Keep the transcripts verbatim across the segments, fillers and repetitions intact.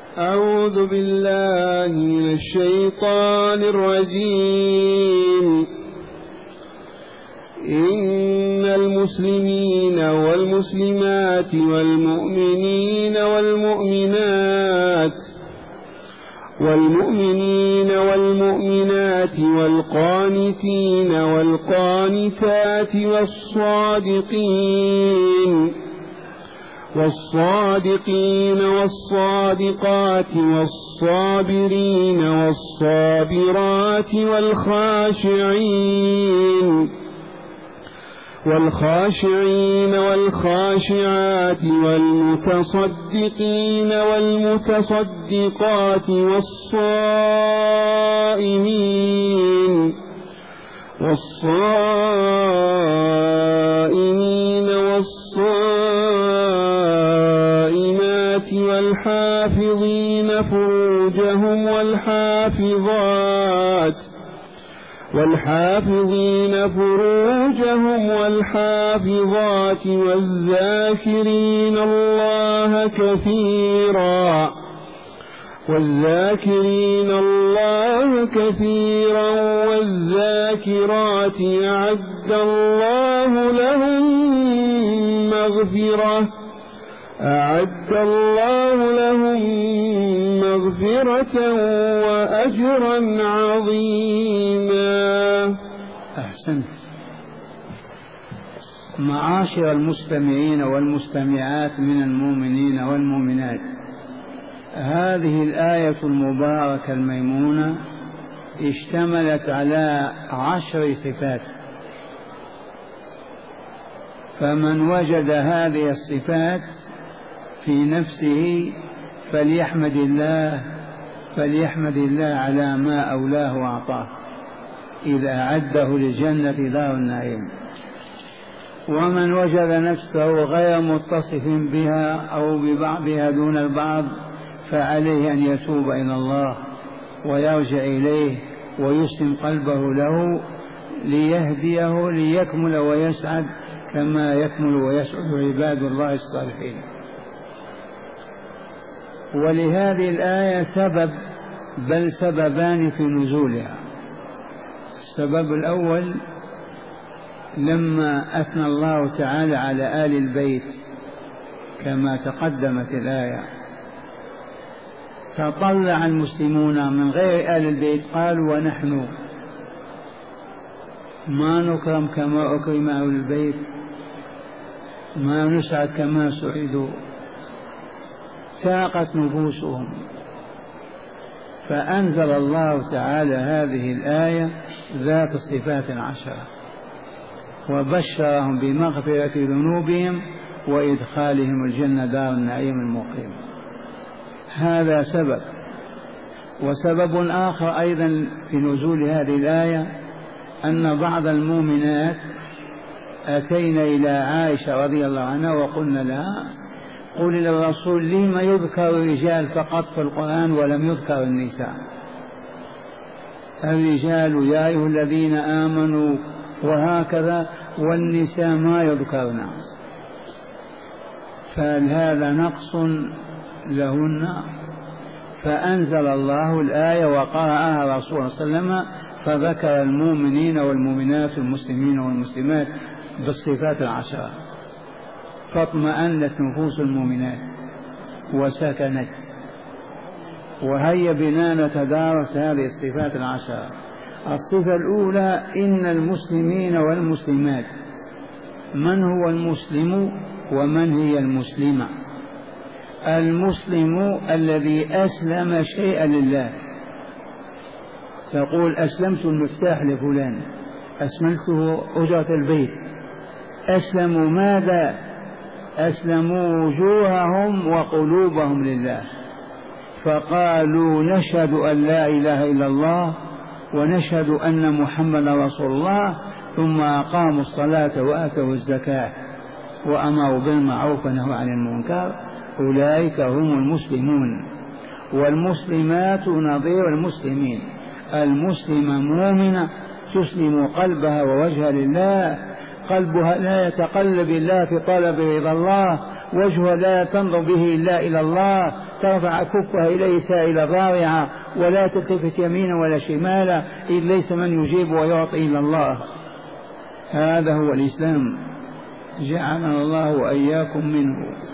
أعوذ بالله من الشيطان الرجيم. إن المسلمين والمسلمات والمؤمنين والمؤمنات والمؤمنين والمؤمنات والقانتين والقانتات والصادقين والصادقين والصادقات والصابرين والصابرات والخاشعين والخاشعين والخاشعات والمتصدقين والمتصدقات والصائمين والصائمين والصائمات والحافظين فروجهم والحافظات والحافظين فروجهم والحافظات والذاكرين الله كثيرا والذاكرين الله كثيرا والذاكرات أعد الله لهم مغفرة أعد الله لهم مغفرة وأجرا عظيما. أحسنت. معاشر المستمعين والمستمعات من المؤمنين والمؤمنات، هذه الآية المباركة الميمونة اشتملت على عشر صفات، فمن وجد هذه الصفات في نفسه فليحمد الله فليحمد الله على ما أولاه وأعطاه إذا أعده للجنة دار النعيم. ومن وجد نفسه غير متصف بها أو ببعضها دون البعض فعليه أن يتوب إلى الله ويرجع إليه ويسلم قلبه له ليهديه ليكمل ويسعد كما يكمل ويسعد عباد الله الصالحين. ولهذه الآية سبب بل سببان في نزولها. السبب الأول لما أثنى الله تعالى على آل البيت كما تقدمت الآية، تطلع المسلمون من غير آل البيت قالوا ونحن ما نكرم كما أكرم أهل البيت، ما نسعد كما سعدوا، ساقت نفوسهم. فأنزل الله تعالى هذه الآية ذات الصفات العشرة وبشرهم بمغفرة ذنوبهم وإدخالهم الجنة دار النعيم المقيم. هذا سبب. وسبب آخر أيضا في نزول هذه الآية أن بعض المؤمنات أتينا إلى عائشة رضي الله عنها وقلنا لها قل للرسول لما يذكر الرجال فقط في القرآن ولم يذكر النساء؟ الرجال يا أيها الذين آمنوا وهكذا، والنساء ما يذكرن، فهذا نقص لهن. فأنزل الله الآية وقرأها رسول صلى الله عليه وسلم فذكر المؤمنين والمؤمنات والمسلمين والمسلمات بالصفات العشرة، فاطمأنت نفوس المؤمنات وسكنت. وهيا بنا نتدارس هذه الصفات العشرة. الصفة الأولى إن المسلمين والمسلمات. من هو المسلم ومن هي المسلمة؟ المسلم الذي أسلم شيئا لله، تقول أسلمت المفتاح لفلان، أسلمته أجرة البيت. أسلموا ماذا؟ أسلموا وجوههم وقلوبهم لله، فقالوا نشهد أن لا إله إلا الله ونشهد أن محمدا رسول الله، ثم أقاموا الصلاة وآتوا الزكاة وأمروا بالمعروف ونهوا عن المنكر، أولئك هم المسلمون. والمسلمات نظير المسلمين. المسلمة مؤمنة تسلم قلبها ووجهها لله، قلبها لا يتقلب إلا في طلب رضا الله وجهها لا تنظر به إلا إلى الله، ترفع كفها إليه سائلة ضارعة ولا تلتفت يمينا ولا شمالا، إذ ليس من يجيب ويعطي إلا الله. هذا هو الإسلام، جعلنا الله وإياكم منه.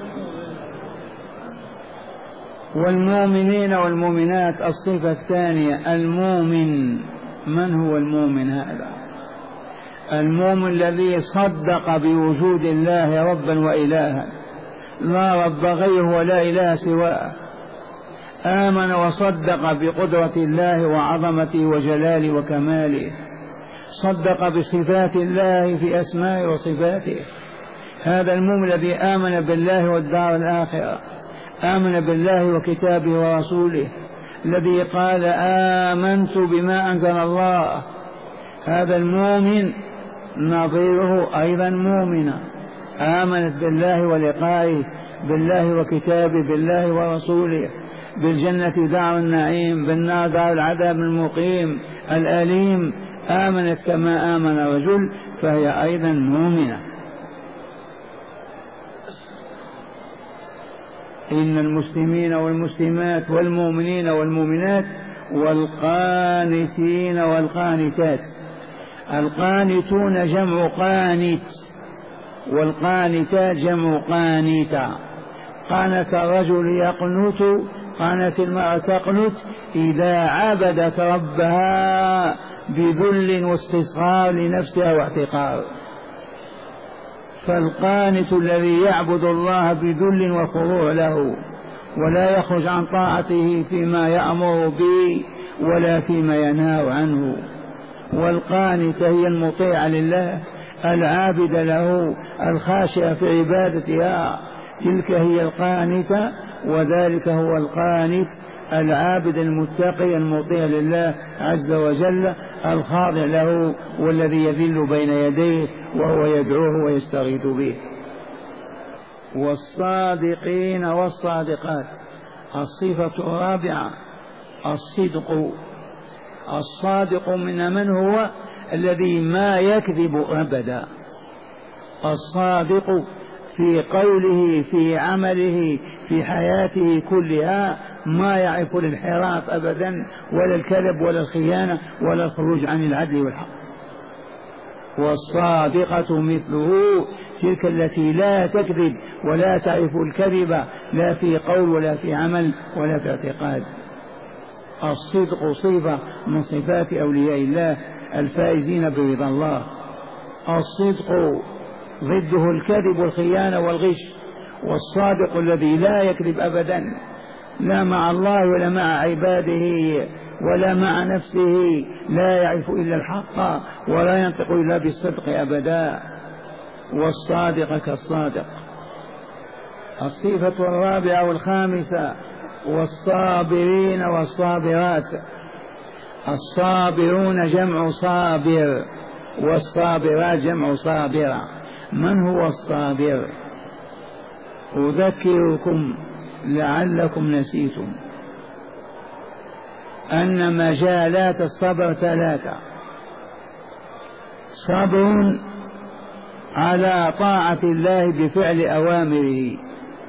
والمؤمنين والمؤمنات الصفة الثانية المؤمن. من هو المؤمن هذا؟ المؤمن الذي صدق بوجود الله ربا وإلها، لا رب غيره ولا إله سواه، آمن وصدق بقدرة الله وعظمته وجلاله وكماله، صدق بصفات الله في أسمائه وصفاته. هذا المؤمن الذي آمن بالله والدار الآخرة، آمن بالله وكتابه ورسوله، الذي قال آمنت بما أنزل الله. هذا المؤمن نظيره أيضا مؤمنة آمنت بالله ولقائه، بالله وكتابه، بالله ورسوله، بالجنة دار النعيم، بالنار دار العذاب المقيم الأليم، آمنت كما آمن رجل، فهي أيضا مؤمنة. إن المسلمين والمسلمات والمؤمنين والمؤمنات والقانتين والقانتات. القانتون جمع قانت، والقانتات جمع قانتا. قانت الرجل يقنت، قانت المرأة تقنت إذا عبدت ربها بذل واستصغار لنفسها واحتقار. فالقانت الذي يعبد الله بذل وخضوع له، ولا يخرج عن طاعته فيما يأمر به ولا فيما ينهى عنه. والقانتة هي المطيعة لله، العابدة له، الخاشعة في عبادتها، تلك هي القانتة. وذلك هو القانت، العابد المتقي المطيع لله عز وجل، الخاضع له، والذي يذل بين يديه وهو يدعوه ويستغيث به. والصادقين والصادقات. الصفة الرابعة الصدق. الصادق من من هو؟ الذي ما يكذب أبدا. الصادق في قوله، في عمله، في حياته كلها، ما يعرف الانحراف أبدا، ولا الكذب ولا الخيانة ولا الخروج عن العدل والحق. والصادقة مثله تلك التي لا تكذب ولا تعرف الكذب، لا في قول ولا في عمل ولا في اعتقاد. الصدق صفة من صفات أولياء الله الفائزين برضا الله. الصدق ضده الكذب والخيانة والغش. والصادق الذي لا يكذب أبدا، لا مع الله ولا مع عباده ولا مع نفسه، لا يعرف إلا الحق ولا ينطق إلا بالصدق أبدا. والصادق كالصادق. الصفة الرابعة والخامسة والصابرين والصابرات. الصابرون جمع صابر، والصابرات جمع صابرة. من هو الصابر؟ أذكركم لعلكم نسيتم أن مجالات الصبر ثلاثة: صبر على طاعة الله بفعل أوامره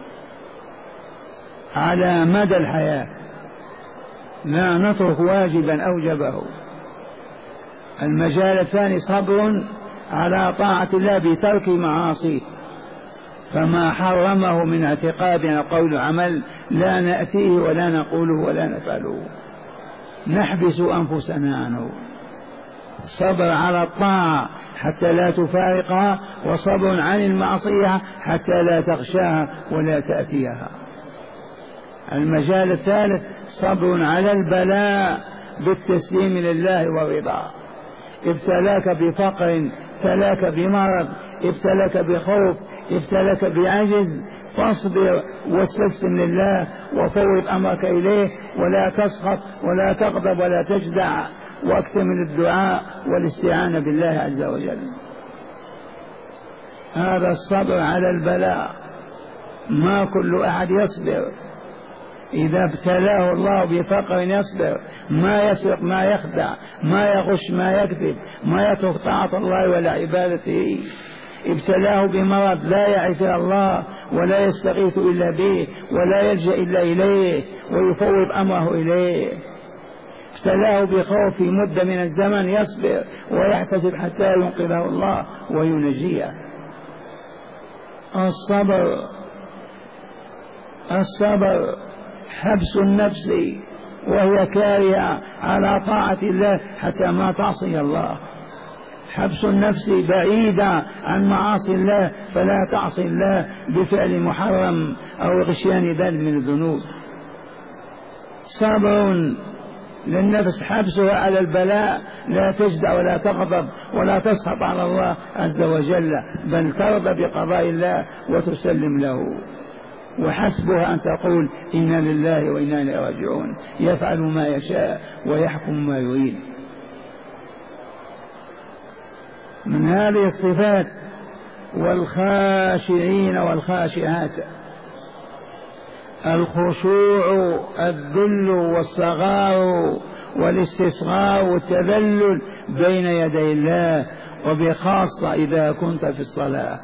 على مدى الحياة، لا نترك واجبا أوجبه. المجال الثاني صبر على طاعة الله بترك معاصيه، فما حرمه من اعتقاد أو قول عمل لا نأتيه ولا نقوله ولا نفعله، نحبس أنفسنا عنه. صبر على الطاعة حتى لا تفارقها، وصبر عن المعصية حتى لا تغشاها ولا تأتيها. المجال الثالث صبر على البلاء بالتسليم لله والرضا. ابتلاك بفقر، ابتلاك بمرض، ابتلاك بخوف، ابتلاك بعجز، فاصبر واستسلم لله وفوض أمرك إليه، ولا تسخط ولا تغضب ولا تجزع، واكثر من الدعاء والاستعانة بالله عز وجل. هذا الصبر على البلاء. ما كل أحد يصبر. إذا ابتلاه الله بفقر يصبر، ما يسرق، ما يخدع، ما يغش، ما يكذب، ما يترك طاعة الله ولا عبادته. ابتلاه بمرض لا يعرف إلا الله ولا يستغيث إلا به ولا يلجأ إلا إليه ويفوض أمره إليه. ابتلاه بخوف في مدة من الزمن يصبر ويحتسب حتى ينقذه الله وينجيه. الصبر الصبر حبس النفس وهي كارهة على طاعة الله حتى ما تعصي الله، حبس النفس بعيدة عن معاصي الله فلا تعصي الله بفعل محرم أو غشيان ذلك من الذنوب. صبر للنفس حبسها على البلاء، لا تجزع ولا تغضب ولا تسخط على الله عز وجل، بل ترضى بقضاء الله وتسلم له. وحسبها أن تقول إنا لله وإنا إليه راجعون، يفعل ما يشاء ويحكم ما يريد. من هذه الصفات والخاشعين والخاشعات الخشوع، الذل والصغار والاستصغار والتذلل بين يدي الله، وبخاصة إذا كنت في الصلاة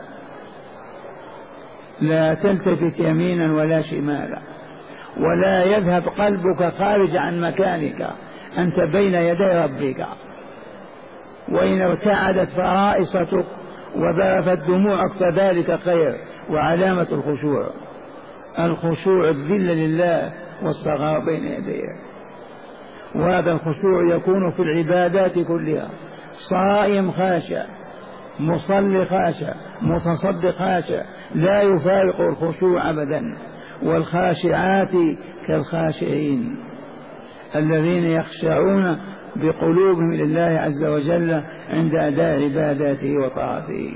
لا تلتفت يمينا ولا شمالا، ولا يذهب قلبك خارج عن مكانك، أنت بين يدي ربك. وإن ارتعدت فرائصتك وذرفت دموعك فذلك خير وعلامة الخشوع. الخشوع الذل لله والصغار بين يديه، وهذا الخشوع يكون في العبادات كلها. صائم خاشع، مصلي خاشع، متصدق خاشع، لا يفارق الخشوع أبدا. والخاشعات كالخاشعين الذين يخشعون بقلوبهم لله عز وجل عند أداء عباداته وطاعته.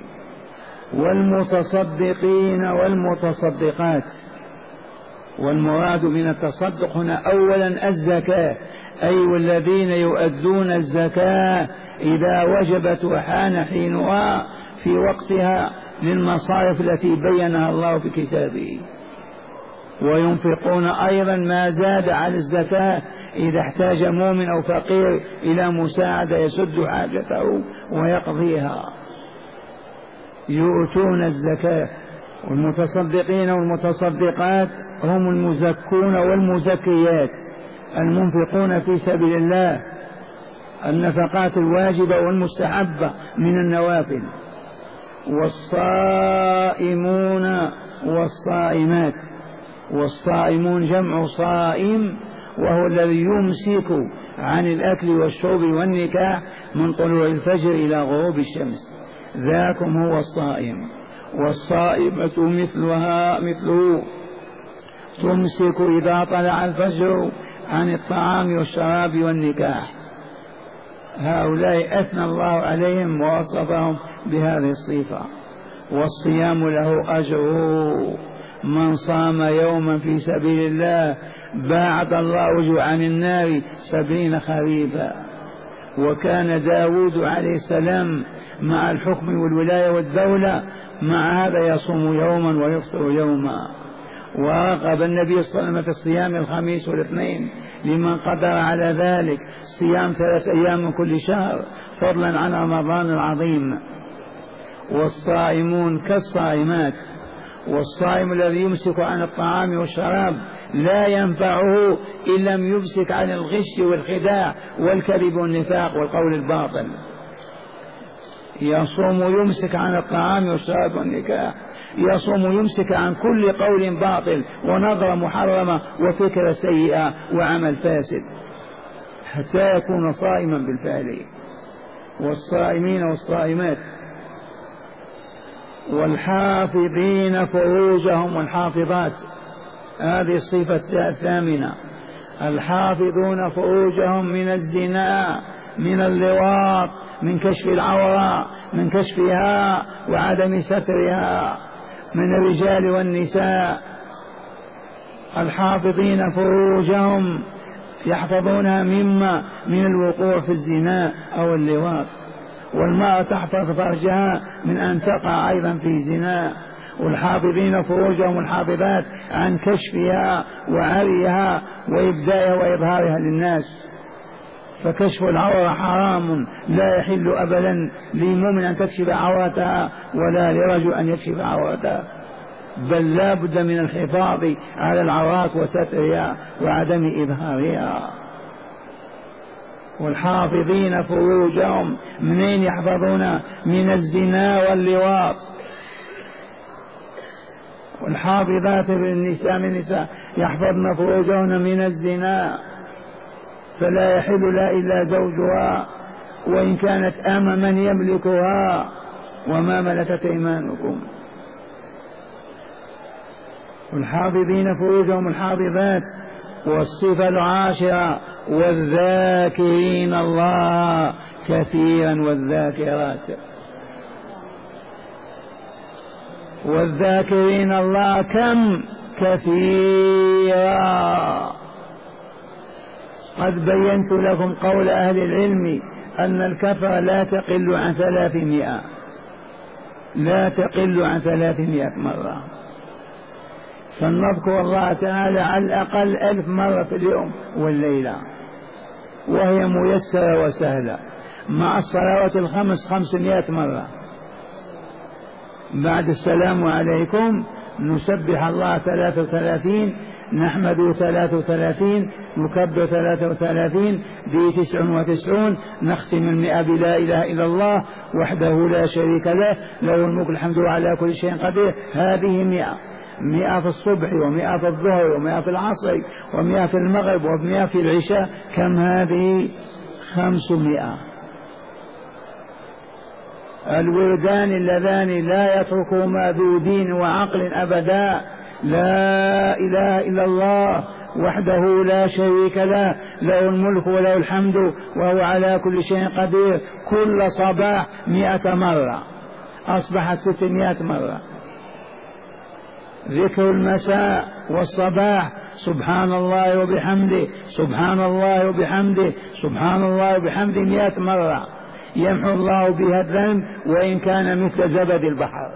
والمتصدقين والمتصدقات، والمراد من التصدق هنا أولا الزكاة، أي والذين يؤدون الزكاة إذا وجبت وحان حينها في وقتها للمصارف التي بينها الله في كتابه. وينفقون أيضا ما زاد على الزكاة إذا احتاج مؤمن أو فقير إلى مساعدة يسد حاجته ويقضيها، يؤتون الزكاة. والمتصدقين والمتصدقات هم المزكون والمزكيات، المنفقون في سبيل الله، النفقات الواجبة والمستحبة من النوافل. والصائمون والصائمات، والصائمون جمع صائم، وهو الذي يمسك عن الأكل والشرب والنكاح من طلوع الفجر إلى غروب الشمس، ذاكم هو الصائم. والصائمة مثلها مثله تمسك إذا طلع الفجر عن الطعام والشراب والنكاح. هؤلاء أثنى الله عليهم ووصفهم بهذه الصفة. والصيام له أجره، من صام يوما في سبيل الله باعد الله وجهه عن النار سبعين خريفا. وكان داود عليه السلام مع الحكم والولاية والدولة مع هذا يصوم يوما ويفطر يوما. ورغب النبي صلى الله عليه وسلم في الصيام الخميس والاثنين لمن قدر على ذلك، صيام ثلاث أيام من كل شهر فضلا عن رمضان العظيم. والصائمون كالصائمات، والصائم الذي يمسك عن الطعام والشراب لا ينفعه إن لم يمسك عن الغش والخداع والكذب والنفاق والقول الباطل. يصوم يمسك عن الطعام والشراب والنكاح، يصوم يمسك عن كل قول باطل ونظرة محرمة وفكرة سيئة وعمل فاسد حتى يكون صائما بالفعل. والصائمين والصائمات والحافظين فروجهم والحافظات، هذه الصفة الثامنة. الحافظون فروجهم من الزنا، من اللواط، من كشف العورة، من كشفها وعدم سترها، من الرجال والنساء. الحافظين فروجهم يحفظونها مما من الوقوع في الزنا أو اللواط. والمرأة تحفظ فرجها من أن تقع أيضا في زنا. والحافظين فروجهم الحافظات عن كشفها وعريها وإبدائها وإظهارها للناس. فكشف العورة حرام، لا يحل أبدا لمؤمن أن تكشف عورتها ولا لرجل أن يكشف عورتها، بل لا بد من الحفاظ على العورات وسترها وعدم إظهارها. والحافظين فروجهم، منين يحفظون؟ من الزنا واللواط. والحافظات بالنساء من النساء يحفظن فروجهن من الزنا، فلا يحل لا إلا زوجها وإن كانت أما من يملكها وما ملكت أيمانكم. والحافظين فروجهم الحافظات. والصفة العاشرة والذاكرين الله كثيرا والذاكرات. والذاكرين الله كم؟ كثيرا. قد بينت لكم قول أهل العلم أن الكثرة لا تقل عن ثلاثمائة، لا تقل عن ثلاثمائة مرة. فلنذكر الله تعالى على الأقل ألف مرة في اليوم والليلة، وهي ميسرة وسهلة، مع الصلوات الخمس خمسمائة مرة. بعد السلام عليكم نسبح الله ثلاثة وثلاثين، نحمد ثلاثة وثلاثين، نكبر ثلاثة وثلاثين، دي تسع وتسعون، نختم المئة بلا إله إلا الله وحده لا شريك له، له الملك الحمد على كل شيء قدير. هذه مئة، مئة في الصبح ومئة في الظهر ومئة في العصر ومئة في المغرب ومئة في العشاء. كم هذه؟ خمسمائة. الوردان اللذان لا يتركهما ذو دين وعقل أبدا، لا إله إلا الله وحده لا شريك له، له الملك وله الحمد وهو على كل شيء قدير. كل صباح مئة مرة، أصبحت ستمائة مرة. ذكر المساء والصباح سبحان الله وبحمده، سبحان الله وبحمده، سبحان الله وبحمده مئة مرة، يمحو الله بها الذنب وإن كان مثل زبد البحر.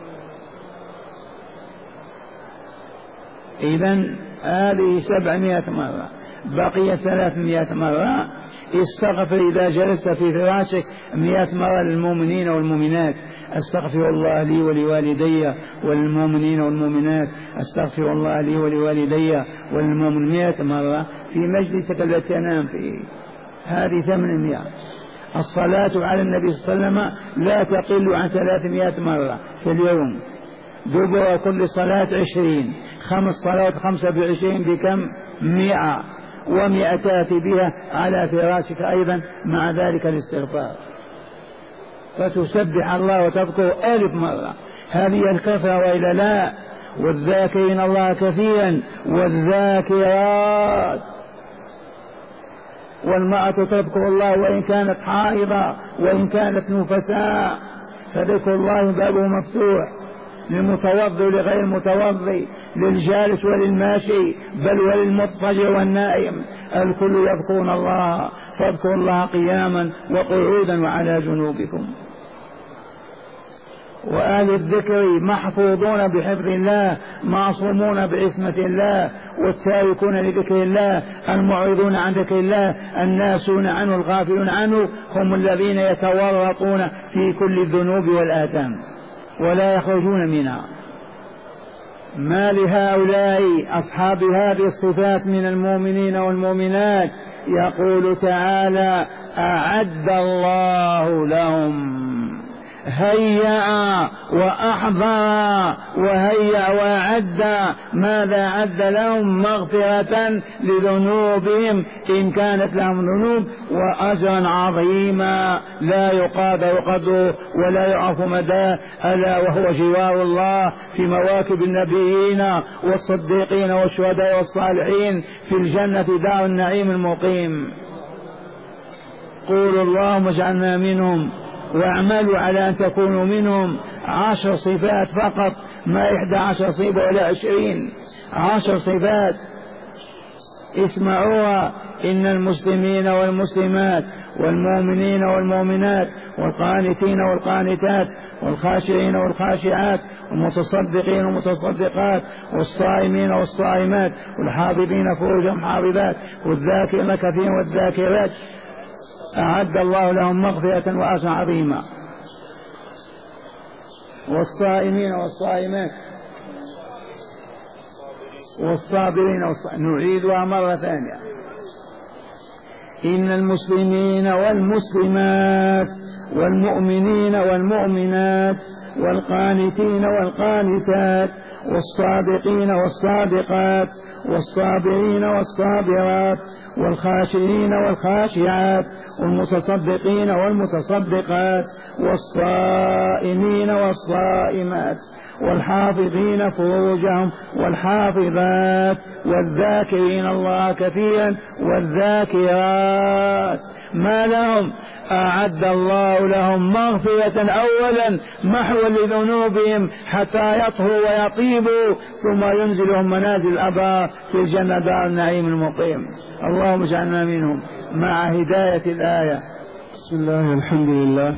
إذن هذه سبعمائة مرة، بقي ثلاثمائة مرة. استغفر إذا جلست في فراشك مئة مرة للمؤمنين والمؤمنات. أستغفر الله لي ولوالدي وللمؤمنين والمؤمنات، أستغفر الله لي ولوالدي وللمؤمنين مئة مرة في مجلسك الذي تنام فيه، هذه ثمانمائة. الصلاة على النبي صلى الله عليه وسلم لا تقل عن ثلاثمائة مرة في اليوم. دبر كل صلاة عشرين، خمس صلوات خمسة بعشرين بكم؟ مئة. ومئة تأتي بها على فراشك أيضا مع ذلك الاستغفار، فتسبح الله وتذكر ألف مرة. هذه الكثرة وإلا لا؟ والذاكرين الله كثيرا والذاكرات. والمرأة تذكر الله وإن كانت حائضة وإن كانت نفساء، فذكر الله بابه مفتوح للمتوضئ ولغير المتوضئ، للجالس وللماشي، بل وللمضطجع والنائم، الكل يذكرون الله. فاذكروا الله قياما وقعودا وعلى جنوبكم. وأهل الذكر محفوظون بحفظ الله، معصومون بعصمة الله، والتاركون لذكر الله، المعرضون عن ذكر الله، الناسون عنه الغافلون عنه، هم الذين يتورطون في كل الذنوب والآثام ولا يخرجون منها. ما لهؤلاء أصحاب هذه الصفات من المؤمنين والمؤمنات؟ يقول تعالى: أعد الله لهم، هيأ وأحضر وهيأ وأعد. ماذا أعد لهم؟ مغفرة لذنوبهم إن كانت لهم ذنوب، وأجرا عظيما لا يقادر قدره ولا يعرف مداه، ألا وهو جوار الله في مواكب النبيين والصديقين والشهداء والصالحين في الجنة دار النعيم المقيم. قولوا اللهم اجعلنا منهم واعملوا على أن تكونوا منهم. عشر صفات فقط، ما إحدى عشر صفة ولا عشرين، عشر صفات اسمعوها: إن المسلمين والمسلمات والمؤمنين والمؤمنات والقانتين والقانتات والخاشعين والخاشعات والمتصدقين والمتصدقات والصائمين والصائمات والحافظين فروجهم حافظات والذاكرين كثيرا والذاكرات أعد الله لهم مغفرة وأجرا عظيما. والصائمين والصائمات والصابرين والصابرين. نعيدها مرة ثانية. إن المسلمين والمسلمات والمؤمنين والمؤمنات والقانتين والقانتات والصادقين والصادقات والصابرين والصابرات والخاشعين والخاشعات والمتصدقين والمتصدقات والصائمين والصائمات والحافظين فروجهم والحافظات والذاكرين الله كثيرا والذاكرات. ما لهم؟ أعد الله لهم مغفرة أولا محوا لذنوبهم حتى يطهروا ويطيبوا ثم ينزلهم منازل الأبرار في الجنة دار النعيم المقيم. اللهم اجعلنا منهم مع هداية الآية. بسم الله الحمد لله.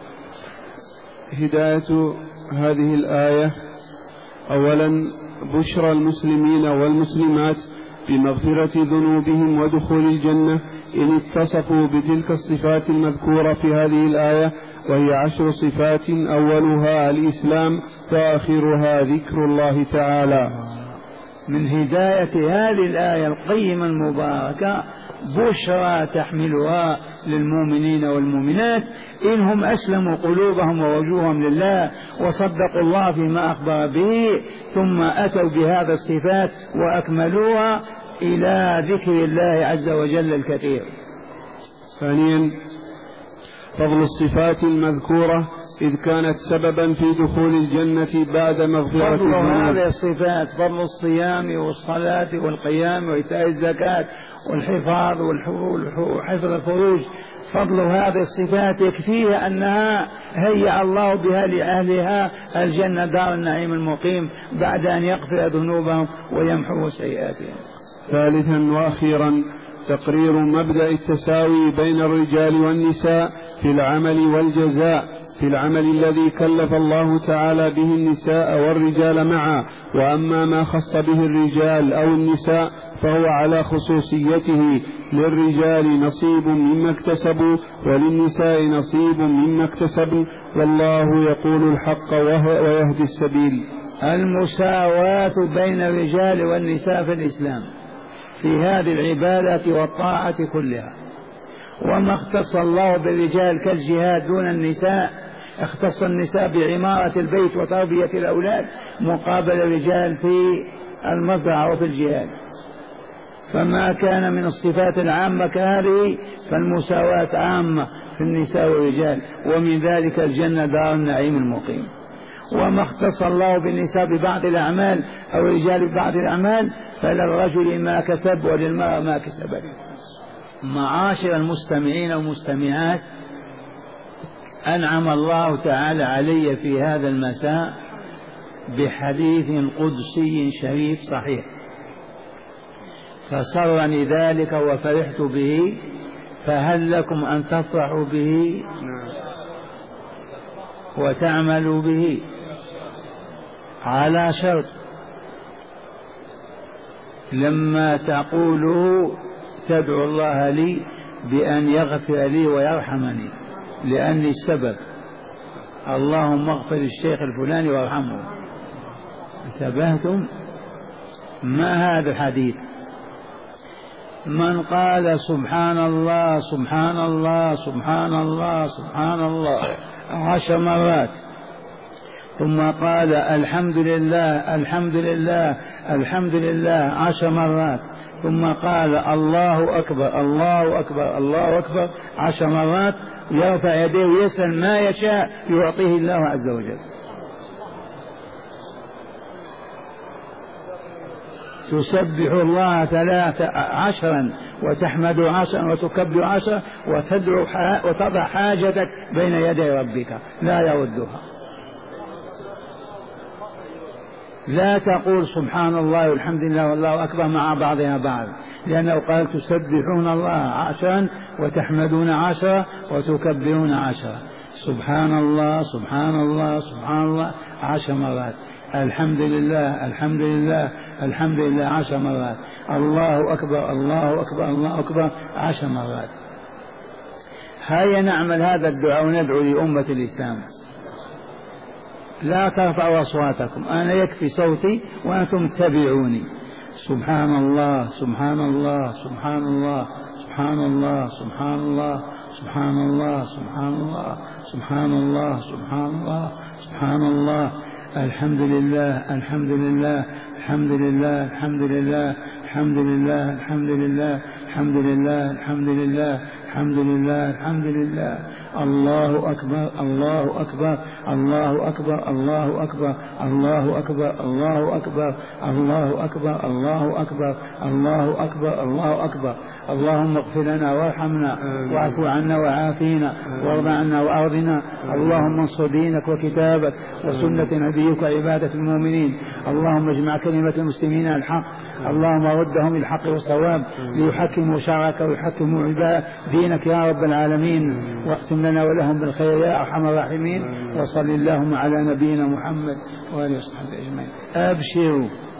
هداية هذه الآية: أولا بشرى المسلمين والمسلمات بمغفرة ذنوبهم ودخول الجنة إن اتصفوا بتلك الصفات المذكورة في هذه الآية، وهي عشر صفات أولها الإسلام وآخرها ذكر الله تعالى. من هداية هذه الآية القيمة المباركة بشرى تحملها للمؤمنين والمؤمنات إنهم أسلموا قلوبهم ووجوههم لله وصدقوا الله فيما أخبر به ثم أتوا بهذا الصفات وأكملوها إلى ذكر الله عز وجل الكثير. ثانيا فضل الصفات المذكورة إذ كانت سببا في دخول الجنة بعد مغفرة فضل هذه الصفات فضل الصيام والصلاة والقيام وإيتاء الزكاة والحفاظ وحفظ الفروج. فضل هذه الصفات يكفيها أنها هيأ الله بها لأهلها الجنة دار النعيم المقيم بعد أن يغفر ذنوبهم ويمحو سيئاتهم. ثالثا وأخيرا تقرير مبدأ التساوي بين الرجال والنساء في العمل والجزاء، في العمل الذي كلف الله تعالى به النساء والرجال معا، وأما ما خص به الرجال أو النساء فهو على خصوصيته، للرجال نصيب مما اكتسبوا وللنساء نصيب مما اكتسبوا، والله يقول الحق ويهدي السبيل. المساواة بين الرجال والنساء في الإسلام في هذه العبادة والطاعة كلها. وما اختص الله بالرجال كالجهاد دون النساء، اختص النساء بعمارة البيت وتربية الأولاد مقابل الرجال في المزرعة وفي الجهاد. فما كان من الصفات العامة كهذه فالمساواة عامة في النساء والرجال، ومن ذلك الجنة دار النعيم المقيم. وما اختص الله بالنساء ببعض الأعمال أو الرجال ببعض الأعمال فللرجل ما كسب وللمرأة ما كسبت. معاشر المستمعين والمستمعات، أنعم الله تعالى علي في هذا المساء بحديث قدسي شريف صحيح، فسرني ذلك وفرحت به، فهل لكم أن تفرحوا به وتعملوا به على شرط: لما تقوله تدعو الله لي بأن يغفر لي ويرحمني لأني السبب، اللهم اغفر الشيخ الفلاني وارحمه. انتبهتم؟ ما هذا الحديث؟ من قال سبحان الله سبحان الله سبحان الله سبحان الله عشر مرات ثم قال الحمد لله الحمد لله الحمد لله عشر مرات ثم قال الله أكبر الله أكبر الله أكبر عشر مرات، يرفع يديه ويسأل ما يشاء يعطيه الله عز وجل. تسبح الله ثلاثة عشرا وتحمد عشرا وتكبر عشرا وتدعو وتضع حاجتك بين يدي ربك لا يردها. لا تقول سبحان الله والحمد لله والله أكبر مع بعضها بعض، لأنه قال تسبحون الله عشرا وتحمدون عشرا وتكبرون عشرا. سبحان الله سبحان الله سبحان الله عشر مرات، الحمد لله الحمد لله الحمد لله عشر مرات، الله أكبر الله أكبر الله أكبر عشر مرات. هيا نعمل هذا الدعاء وندعو لأمة الإسلام. لا ترفعوا أصواتكم، أنا يكفي صوتي وأنتم اتبعوني. سبحان الله سبحان الله سبحان الله سبحان الله سبحان الله سبحان الله سبحان الله سبحان الله سبحان الله سبحان الله. الحمد لله الحمد لله الحمد لله الحمد لله الحمد لله الحمد لله الحمد لله الحمد لله الحمد لله الحمد لله. الله أكبر الله أكبر الله أكبر الله أكبر الله أكبر الله أكبر الله أكبر الله أكبر الله أكبر الله أكبر. اللهم اغفر لنا وارحمنا واعف عنا وعافينا وارض عنا وأرضنا. اللهم انصر دينك وكتابك وسنة نبيك وعبادة المؤمنين. اللهم اجمع كلمة المسلمين على الحق. اللهم ردهم الحق والصواب ليحكموا شرعك ويحكموا عباد دينك يا رب العالمين. واقسم لنا ولهم بالخير يا أرحم الراحمين. وصل اللهم على نبينا محمد وآله وصحبه أجمعين. أبشروا.